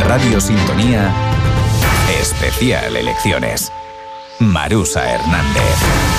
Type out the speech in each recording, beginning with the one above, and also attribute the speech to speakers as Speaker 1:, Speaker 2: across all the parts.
Speaker 1: Radio Sintonía, especial elecciones. Marusa Hernández.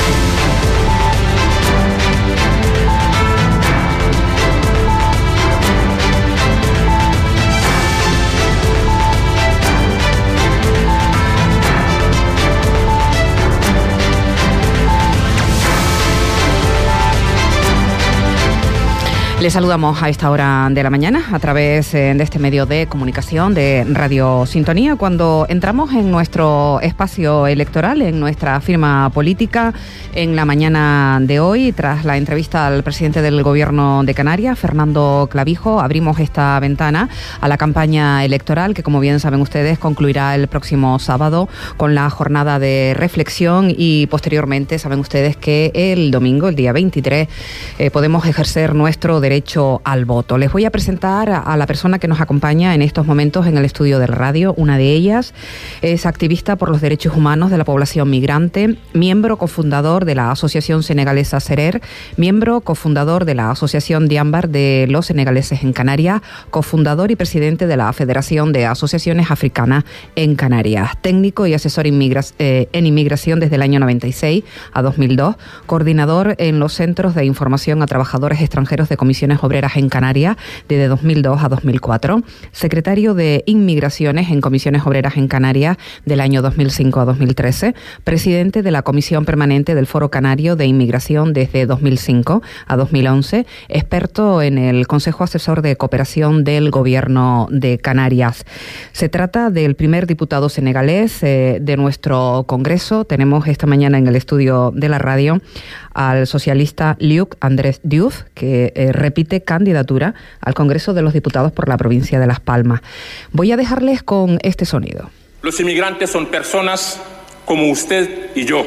Speaker 2: Les saludamos a esta hora de la mañana a través de este medio de comunicación de Radio Sintonía, cuando entramos en nuestro espacio electoral, en nuestra firma política, en la mañana de hoy. Tras la entrevista al presidente del Gobierno de Canarias, Fernando Clavijo, abrimos esta ventana a la campaña electoral que, como bien saben ustedes, concluirá el próximo sábado con la jornada de reflexión y posteriormente saben ustedes que el domingo, el día 23, podemos ejercer nuestro derecho al voto. Les voy a presentar a la persona que nos acompaña en estos momentos en el estudio de la radio. Una de ellas es activista por los derechos humanos de la población migrante, miembro cofundador de la Asociación Senegalesa Serer, miembro cofundador de la Asociación Diambar de los Senegaleses en Canarias, cofundador y presidente de la Federación de Asociaciones Africanas en Canarias, técnico y asesor en inmigración desde el año 96 a 2002, coordinador en los Centros de Información a Trabajadores Extranjeros de Comisiones Obreras en Canarias desde 2002 a 2004, secretario de Inmigraciones en Comisiones Obreras en Canarias del año 2005 a 2013, presidente de la Comisión Permanente del Foro Canario de Inmigración desde 2005 a 2011, experto en el Consejo Asesor de Cooperación del Gobierno de Canarias. Se trata del primer diputado senegalés de nuestro Congreso. Tenemos esta mañana en el estudio de la radio al socialista Luc Andrés Diouf, que repite candidatura al Congreso de los Diputados por la provincia de Las Palmas. Voy a dejarles con este sonido.
Speaker 3: Los inmigrantes son personas como usted y yo.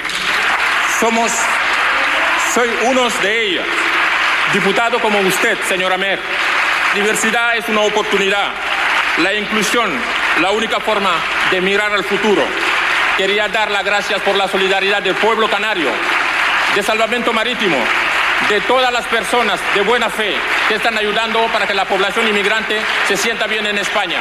Speaker 3: Soy uno de ellos. Diputado como usted, señora Mer. Diversidad es una oportunidad. La inclusión, la única forma de mirar al futuro. Quería dar las gracias por la solidaridad del pueblo canario, de Salvamento Marítimo, de todas las personas de buena fe que están ayudando para que la población inmigrante se sienta bien en España.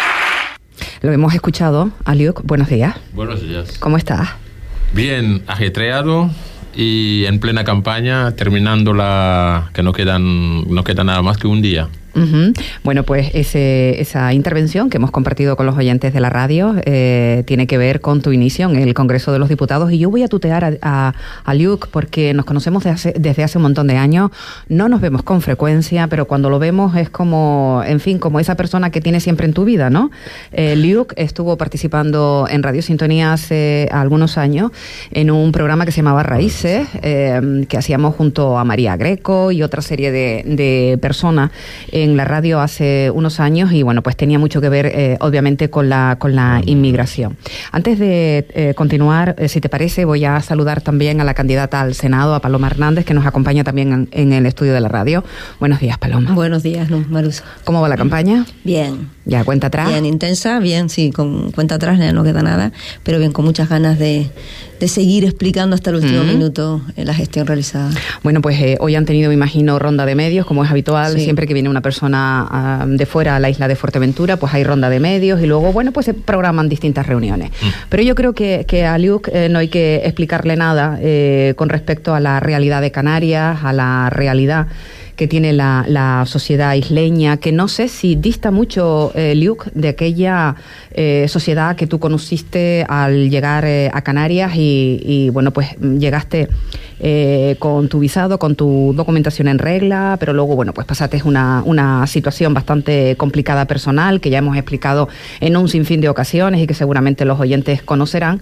Speaker 2: Lo hemos escuchado. Aliuk, buenos días.
Speaker 4: Buenos días.
Speaker 2: ¿Cómo estás?
Speaker 4: Bien, ajetreado y en plena campaña, terminando que no queda nada más que un día.
Speaker 2: Uh-huh. Bueno, pues esa intervención que hemos compartido con los oyentes de la radio tiene que ver con tu inicio en el Congreso de los Diputados, y yo voy a tutear a Luc porque nos conocemos desde hace un montón de años, no nos vemos con frecuencia, pero cuando lo vemos es como, en fin, como esa persona que tienes siempre en tu vida, ¿no? Luc estuvo participando en Radio Sintonía hace algunos años en un programa que se llamaba Raíces, que hacíamos junto a María Greco y otra serie de personas en la radio hace unos años, y bueno, pues tenía mucho que ver obviamente con la inmigración. Antes de continuar, si te parece, voy a saludar también a la candidata al Senado, a Paloma Hernández, que nos acompaña también en el estudio de la radio. Buenos días, Paloma.
Speaker 5: Buenos días, Marusa.
Speaker 2: ¿Cómo va la campaña?
Speaker 5: Bien.
Speaker 2: ¿Ya cuenta atrás?
Speaker 5: Bien, intensa, bien, sí, con cuenta atrás ya no queda nada, pero bien, con muchas ganas de seguir explicando hasta el último minuto la gestión realizada.
Speaker 2: Bueno, pues hoy han tenido, me imagino, ronda de medios, como es habitual, sí. Siempre que viene una persona de fuera a la isla de Fuerteventura, pues hay ronda de medios y luego, bueno, pues se programan distintas reuniones. Pero yo creo que a Luc no hay que explicarle nada con respecto a la realidad de Canarias, a la realidad que tiene la sociedad isleña, que no sé si dista mucho, Luc, de aquella sociedad que tú conociste al llegar a Canarias y bueno, pues llegaste con tu visado, con tu documentación en regla, pero luego, bueno, pues pasaste una situación bastante complicada personal, que ya hemos explicado en un sinfín de ocasiones y que seguramente los oyentes conocerán.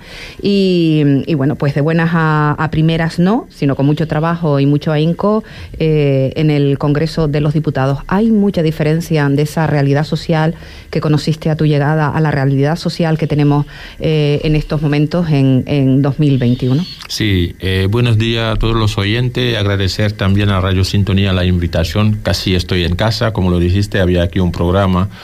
Speaker 2: Y bueno, pues de buenas a primeras no, sino con mucho trabajo y mucho ahínco en el Congreso de los Diputados. ¿Hay mucha diferencia de esa realidad social que conociste a tu llegada a la realidad social que tenemos en estos momentos en 2021?
Speaker 4: Sí, buenos días a todos los oyentes. Agradecer también a Radio Sintonía la invitación. Casi estoy en casa, como lo dijiste, había aquí un programa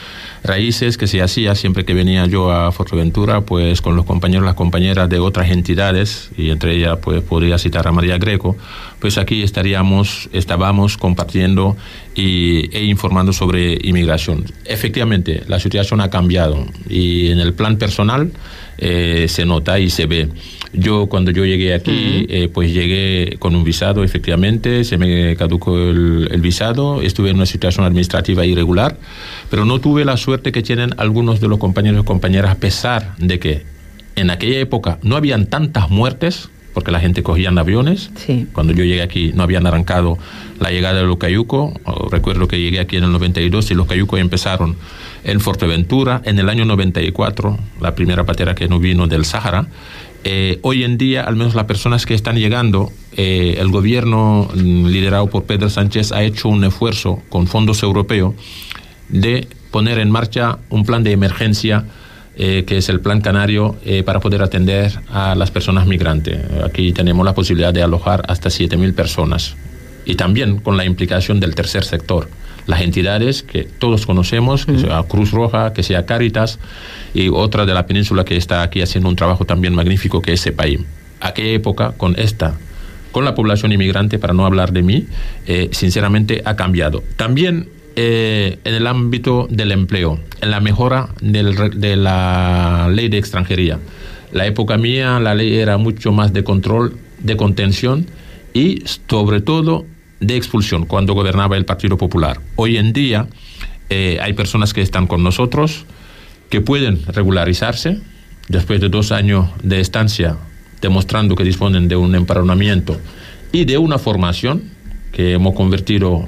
Speaker 4: raíces que se hacía siempre que venía yo a Fuerteventura, pues con los compañeros, las compañeras de otras entidades, y entre ellas pues podría citar a María Greco, pues aquí estábamos compartiendo e informando sobre inmigración. Efectivamente, la situación ha cambiado y en el plan personal se nota y se ve. Cuando yo llegué aquí, pues llegué con un visado, efectivamente, se me caducó el visado, estuve en una situación administrativa irregular, pero no tuve la suerte que tienen algunos de los compañeros y compañeras, a pesar de que en aquella época no habían tantas muertes, porque la gente cogía aviones.
Speaker 2: Sí. Cuando
Speaker 4: yo llegué aquí no habían arrancado la llegada de los cayucos. Recuerdo que llegué aquí en el 92 y los cayucos empezaron en Fuerteventura. En el año 94, la primera patera que no vino del Sáhara. Hoy en día, al menos las personas que están llegando, el gobierno liderado por Pedro Sánchez ha hecho un esfuerzo con fondos europeos de poner en marcha un plan de emergencia, que es el Plan Canario, para poder atender a las personas migrantes. Aquí tenemos la posibilidad de alojar hasta 7.000 personas, y también con la implicación del tercer sector, las entidades que todos conocemos, que sea Cruz Roja, que sea Cáritas, y otra de la península que está aquí haciendo un trabajo también magnífico, que es CEPAIM. Aquella época, con la población inmigrante, para no hablar de mí, sinceramente ha cambiado. También en el ámbito del empleo, en la mejora de la ley de extranjería. La época mía, la ley era mucho más de control, de contención y sobre todo de expulsión, cuando gobernaba el Partido Popular. Hoy en día hay personas que están con nosotros que pueden regularizarse después de 2 años de estancia, demostrando que disponen de un empadronamiento y de una formación, que hemos convertido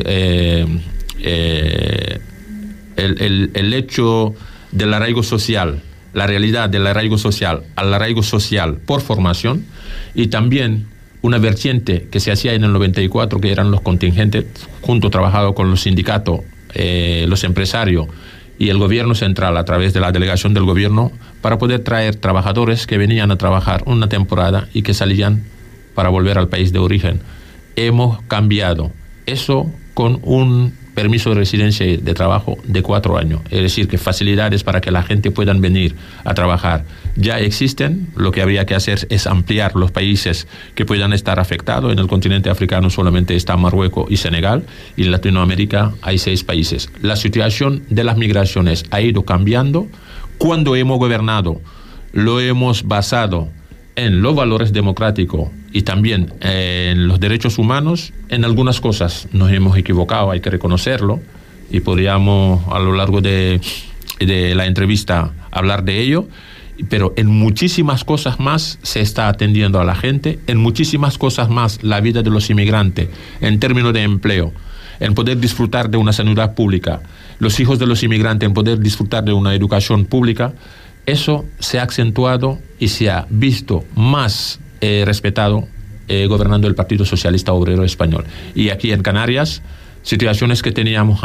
Speaker 4: el hecho del arraigo social, la realidad del arraigo social al arraigo social por formación, y también una vertiente que se hacía en el 94, que eran los contingentes, trabajado con los sindicatos, los empresarios y el gobierno central a través de la delegación del gobierno, para poder traer trabajadores que venían a trabajar una temporada y que salían para volver al país de origen. Hemos cambiado eso con un permiso de residencia y de trabajo de 4 años. Es decir, que facilidades para que la gente pueda venir a trabajar ya existen. Lo que habría que hacer es ampliar los países que puedan estar afectados. En el continente africano solamente está Marruecos y Senegal, y en Latinoamérica hay 6 países. La situación de las migraciones ha ido cambiando. Cuando hemos gobernado, lo hemos basado en los valores democráticos y también en los derechos humanos. En algunas cosas nos hemos equivocado, hay que reconocerlo, y podríamos a lo largo de la entrevista hablar de ello, pero en muchísimas cosas más se está atendiendo a la gente, en muchísimas cosas más la vida de los inmigrantes, en términos de empleo, en poder disfrutar de una sanidad pública, los hijos de los inmigrantes en poder disfrutar de una educación pública. Eso se ha acentuado y se ha visto más respetado gobernando el Partido Socialista Obrero Español. Y aquí en Canarias, situaciones que teníamos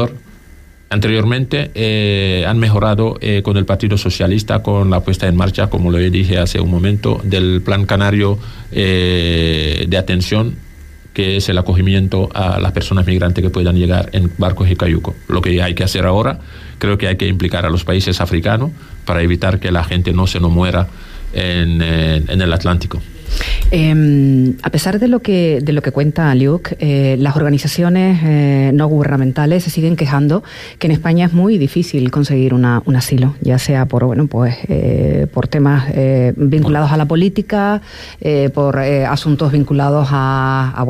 Speaker 4: anteriormente han mejorado con el Partido Socialista, con la puesta en marcha, como lo dije hace un momento, del Plan Canario de atención, que es el acogimiento a las personas migrantes que puedan llegar en barcos y cayucos. Lo que hay que hacer ahora, creo que hay que implicar a los países africanos para evitar que la gente no se nos muera en el Atlántico.
Speaker 2: A pesar de lo que cuenta Luc, las organizaciones no gubernamentales se siguen quejando que en España es muy difícil conseguir un asilo, ya sea por temas vinculados a la política, por asuntos vinculados a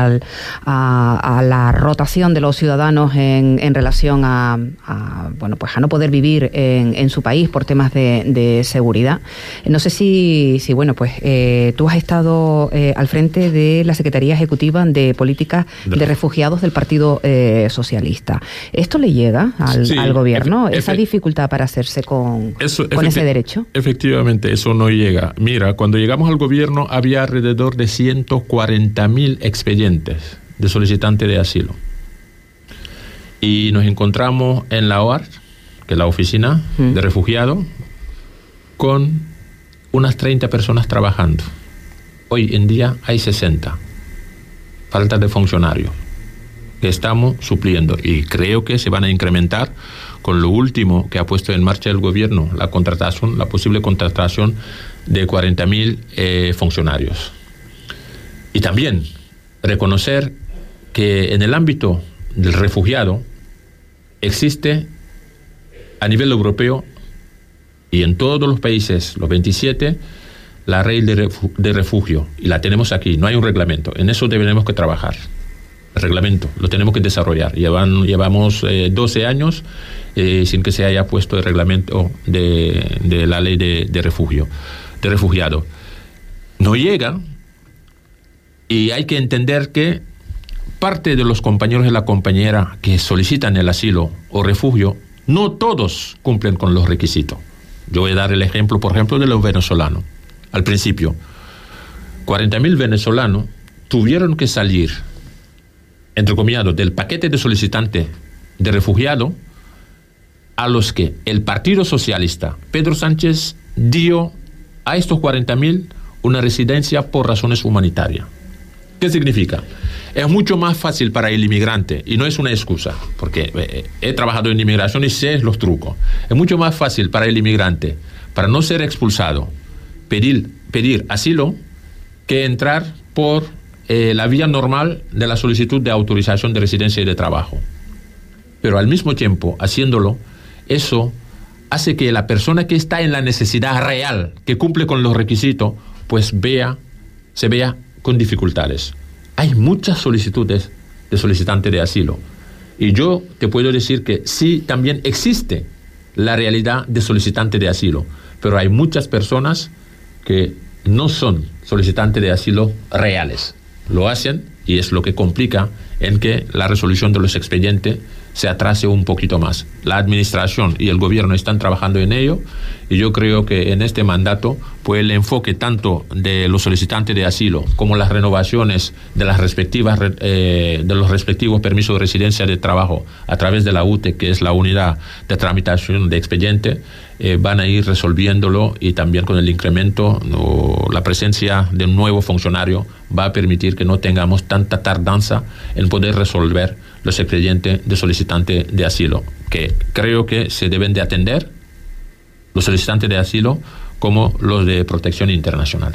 Speaker 2: la rotación de los ciudadanos en relación a no poder vivir en su país por temas de seguridad. No sé si tú has estado al frente de la Secretaría Ejecutiva de Políticas de Refugiados del Partido Socialista. ¿Esto le llega al gobierno? ¿Esa dificultad para hacerse con ese derecho?
Speaker 4: Efectivamente, eso no llega. Mira, cuando llegamos al gobierno había alrededor de 140.000 expedientes de solicitantes de asilo. Y nos encontramos en la OAR, que es la oficina de refugiados, con unas 30 personas trabajando. Hoy en día hay 60. Falta de funcionarios. que estamos supliendo, y creo que se van a incrementar con lo último que ha puesto en marcha el gobierno, la posible contratación de 40.000 funcionarios. Y también reconocer que en el ámbito del refugiado existe a nivel europeo y en todos los países, los 27, la ley de refugio, y la tenemos aquí, no hay un reglamento, en eso tenemos que trabajar. El reglamento lo tenemos que desarrollar. Llevamos 12 años sin que se haya puesto el reglamento de la ley de refugiado. No llega, y hay que entender que parte de los compañeros y la compañera que solicitan el asilo o refugio, no todos cumplen con los requisitos. Yo voy a dar el ejemplo, por ejemplo, de los venezolanos. Al principio, 40.000 venezolanos tuvieron que salir, entrecomillados, del paquete de solicitante de refugiado, a los que el Partido Socialista, Pedro Sánchez, dio a estos 40.000 una residencia por razones humanitarias. ¿Qué significa? Es mucho más fácil para el inmigrante, y no es una excusa, porque he trabajado en inmigración y sé los trucos. Es mucho más fácil para el inmigrante, para no ser expulsado, pedir asilo, que entrar por la vía normal de la solicitud de autorización de residencia y de trabajo. Pero al mismo tiempo, haciéndolo, eso hace que la persona que está en la necesidad real, que cumple con los requisitos, pues se vea con dificultades. Hay muchas solicitudes de solicitante de asilo, y yo te puedo decir que sí, también existe la realidad de solicitante de asilo, pero hay muchas personas que no son solicitantes de asilo reales. Lo hacen, y es lo que complica en que la resolución de los expedientes se atrase un poquito más. La administración y el gobierno están trabajando en ello, y yo creo que en este mandato, pues el enfoque tanto de los solicitantes de asilo como las renovaciones de las respectivas de los respectivos permisos de residencia de trabajo a través de la UTE, que es la unidad de tramitación de expediente, van a ir resolviéndolo, y también con el incremento o la presencia de un nuevo funcionario va a permitir que no tengamos tanta tardanza en poder resolver los expedientes de solicitante de asilo, que creo que se deben de atender los solicitantes de asilo como los de protección internacional.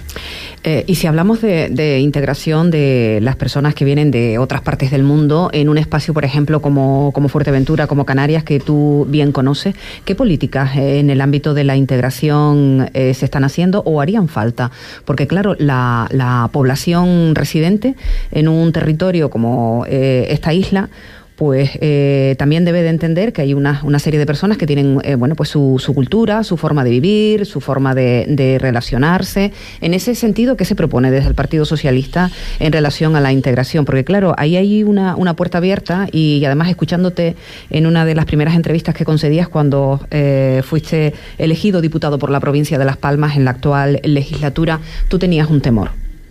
Speaker 2: Y si hablamos de integración de las personas que vienen de otras partes del mundo en un espacio, por ejemplo, como Fuerteventura, como Canarias, que tú bien conoces, ¿qué políticas en el ámbito de la integración se están haciendo o harían falta? Porque, claro, la población residente en un territorio como esta isla, pues también debe de entender que hay una serie de personas que tienen pues su cultura, su forma de vivir, su forma de relacionarse. En ese sentido, ¿qué se propone desde el Partido Socialista en relación a la integración? Porque claro, ahí hay una puerta abierta, y además escuchándote en una de las primeras entrevistas que concedías cuando fuiste elegido diputado por la provincia de Las Palmas en la actual legislatura, tú tenías un temor.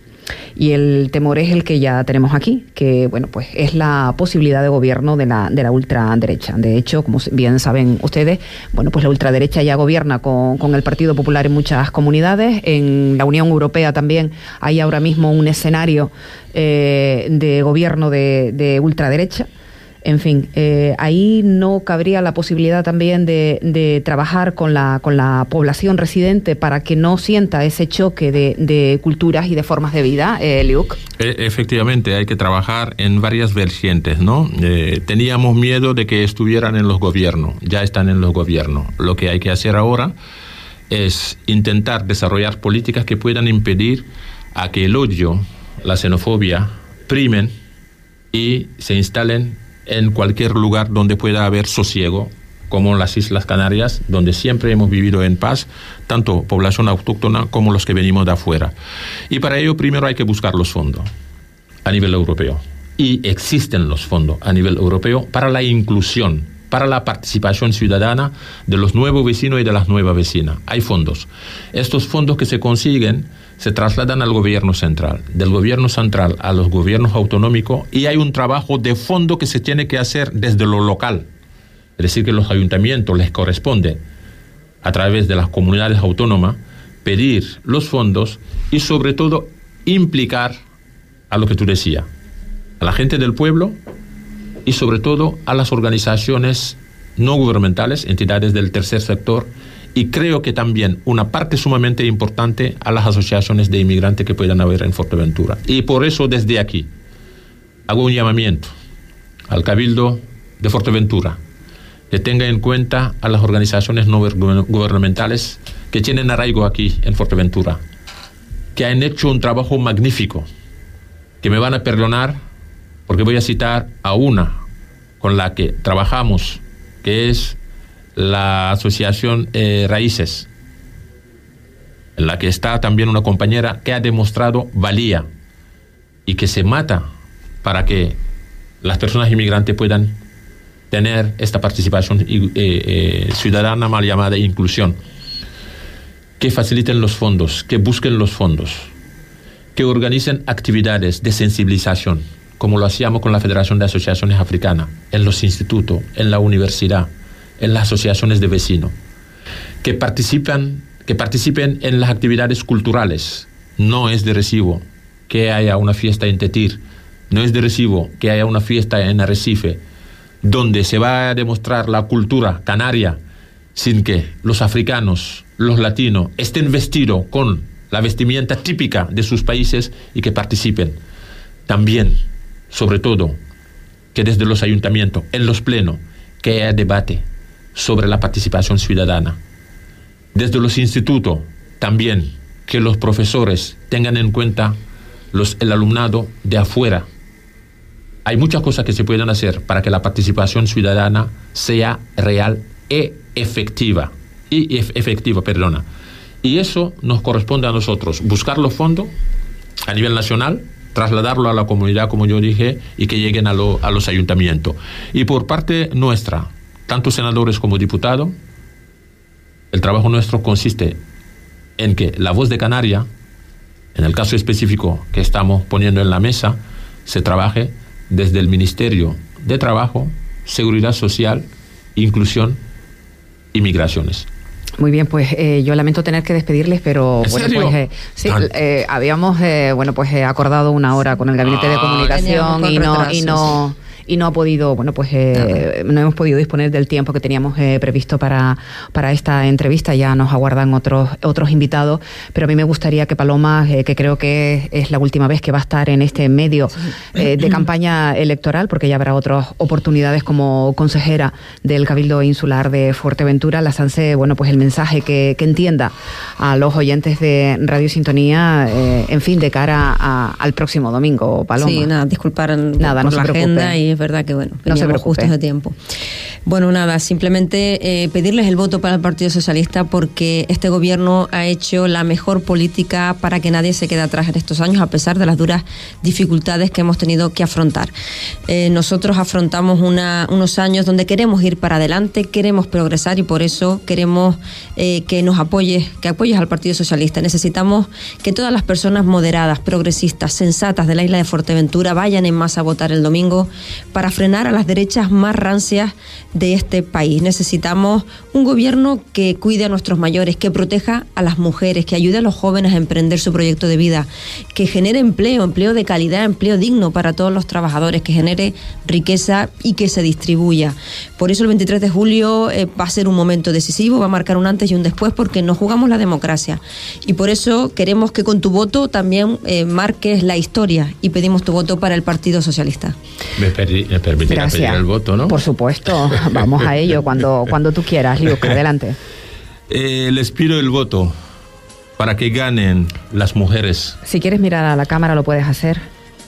Speaker 2: Y el temor es el que ya tenemos aquí, que bueno, pues es la posibilidad de gobierno de la ultraderecha. De hecho, como bien saben ustedes, bueno, pues la ultraderecha ya gobierna con el Partido Popular en muchas comunidades. En la Unión Europea también hay ahora mismo un escenario de gobierno de ultraderecha. En fin, ahí no cabría la posibilidad también de trabajar con la población residente para que no sienta ese choque de culturas y de formas de vida, Liuk.
Speaker 4: Efectivamente, hay que trabajar en varias vertientes, ¿no? Teníamos miedo de que estuvieran en los gobiernos, ya están en los gobiernos. Lo que hay que hacer ahora es intentar desarrollar políticas que puedan impedir a que el odio, la xenofobia, primen y se instalen en cualquier lugar donde pueda haber sosiego, como las Islas Canarias, donde siempre hemos vivido en paz, tanto población autóctona como los que venimos de afuera. Y para ello primero hay que buscar los fondos a nivel europeo. Y existen los fondos a nivel europeo para la inclusión, para la participación ciudadana de los nuevos vecinos y de las nuevas vecinas. Hay fondos. Estos fondos que se consiguen se trasladan al gobierno central, del gobierno central a los gobiernos autonómicos, y hay un trabajo de fondo que se tiene que hacer desde lo local. Es decir, que los ayuntamientos les corresponde, a través de las comunidades autónomas, pedir los fondos y sobre todo implicar a lo que tú decías, a la gente del pueblo, y sobre todo a las organizaciones no gubernamentales, entidades del tercer sector, y creo que también una parte sumamente importante a las asociaciones de inmigrantes que puedan haber en Fuerteventura. Y por eso desde aquí hago un llamamiento al Cabildo de Fuerteventura, que tenga en cuenta a las organizaciones no gubernamentales que tienen arraigo aquí en Fuerteventura, que han hecho un trabajo magnífico, que me van a perdonar porque voy a citar a una con la que trabajamos, que es la asociación Raíces, en la que está también una compañera que ha demostrado valía y que se mata para que las personas inmigrantes puedan tener esta participación ciudadana mal llamada inclusión. Que faciliten los fondos, que busquen los fondos, que organicen actividades de sensibilización, como lo hacíamos con la Federación de Asociaciones Africanas, en los institutos, en la universidad, en las asociaciones de vecinos, que participen en las actividades culturales. No es de recibo que haya una fiesta en Tetir, no es de recibo que haya una fiesta en Arrecife, donde se va a demostrar la cultura canaria sin que los africanos, los latinos, estén vestidos con la vestimenta típica de sus países y que participen. También, sobre todo, que desde los ayuntamientos, en los plenos, que haya debate sobre la participación ciudadana. Desde los institutos, también, que los profesores tengan en cuenta el alumnado de afuera. Hay muchas cosas que se pueden hacer para que la participación ciudadana sea real e efectiva. Y eso nos corresponde a nosotros, buscar los fondos a nivel nacional, trasladarlo a la comunidad, como yo dije, y que lleguen a los ayuntamientos. Y por parte nuestra, tanto senadores como diputados, el trabajo nuestro consiste en que la voz de Canarias, en el caso específico que estamos poniendo en la mesa, se trabaje desde el Ministerio de Trabajo, Seguridad Social, Inclusión y Migraciones.
Speaker 2: Muy bien, pues yo lamento tener que despedirles, pero bueno, pues sí, habíamos acordado una hora con el Gabinete de Comunicación y no ha podido, no hemos podido disponer del tiempo que teníamos previsto para esta entrevista. Ya nos aguardan otros invitados, pero a mí me gustaría que Paloma, que creo que es la última vez que va a estar en este medio de campaña electoral, porque ya habrá otras oportunidades como consejera del Cabildo Insular de Fuerteventura, lance el mensaje que entienda a los oyentes de Radio Sintonía, de cara al próximo domingo, Paloma.
Speaker 5: Sí, disculpar por la agenda, y es verdad que
Speaker 2: no se preocupe.
Speaker 5: Justos de tiempo. Simplemente pedirles el voto para el Partido Socialista, porque este gobierno ha hecho la mejor política para que nadie se quede atrás en estos años, a pesar de las duras dificultades que hemos tenido que afrontar. Nosotros afrontamos unos años donde queremos ir para adelante, queremos progresar, y por eso queremos que nos apoyes al Partido Socialista. Necesitamos que todas las personas moderadas, progresistas, sensatas de la isla de Fuerteventura vayan en masa a votar el domingo para frenar a las derechas más rancias de este país. Necesitamos un gobierno que cuide a nuestros mayores, que proteja a las mujeres, que ayude a los jóvenes a emprender su proyecto de vida, que genere empleo de calidad, empleo digno para todos los trabajadores, que genere riqueza y que se distribuya. Por eso el 23 de julio va a ser un momento decisivo, va a marcar un antes y un después, porque nos jugamos la democracia. Y por eso queremos que con tu voto también marques la historia, y pedimos tu voto para el Partido Socialista.
Speaker 4: Me permitirá pedir el voto, ¿no?
Speaker 2: Por supuesto, vamos a ello cuando tú quieras, Luke, adelante.
Speaker 4: Les pido el voto para que ganen las mujeres.
Speaker 2: Si quieres mirar a la cámara, lo puedes hacer.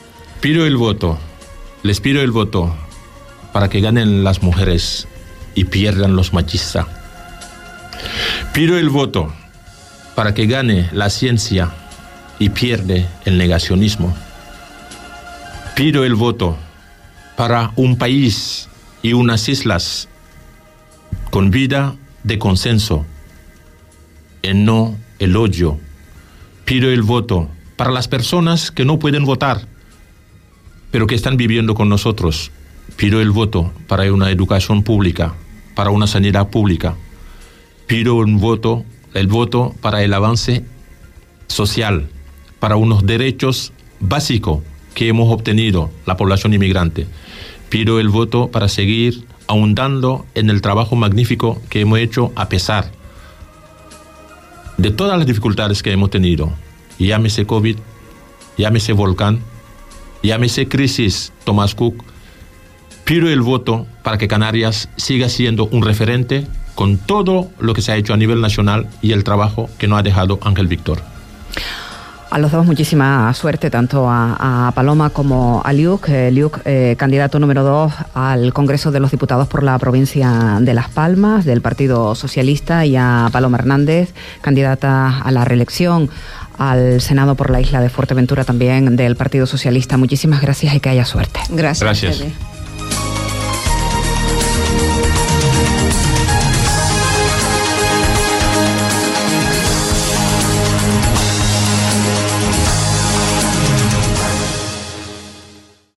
Speaker 4: Les pido el voto para que ganen las mujeres y pierdan los machistas. Pido el voto para que gane la ciencia y pierde el negacionismo. Pido el voto para un país y unas islas con vida de consenso y no el odio. Pido el voto para las personas que no pueden votar, pero que están viviendo con nosotros. Pido el voto para una educación pública, para una sanidad pública. Pido el voto para el avance social, para unos derechos básicos que hemos obtenido la población inmigrante. Pido el voto para seguir ahondando en el trabajo magnífico que hemos hecho a pesar de todas las dificultades que hemos tenido. Llámese COVID, llámese volcán, llámese crisis Thomas Cook. Pido el voto para que Canarias siga siendo un referente con todo lo que se ha hecho a nivel nacional y el trabajo que nos ha dejado Ángel Víctor.
Speaker 2: A los dos muchísima suerte, tanto a Paloma como a Luc. Luc, candidato número 2 al Congreso de los Diputados por la provincia de Las Palmas, del Partido Socialista, y a Paloma Hernández, candidata a la reelección al Senado por la isla de Fuerteventura, también del Partido Socialista. Muchísimas gracias y que haya suerte.
Speaker 5: Gracias.
Speaker 4: Gracias.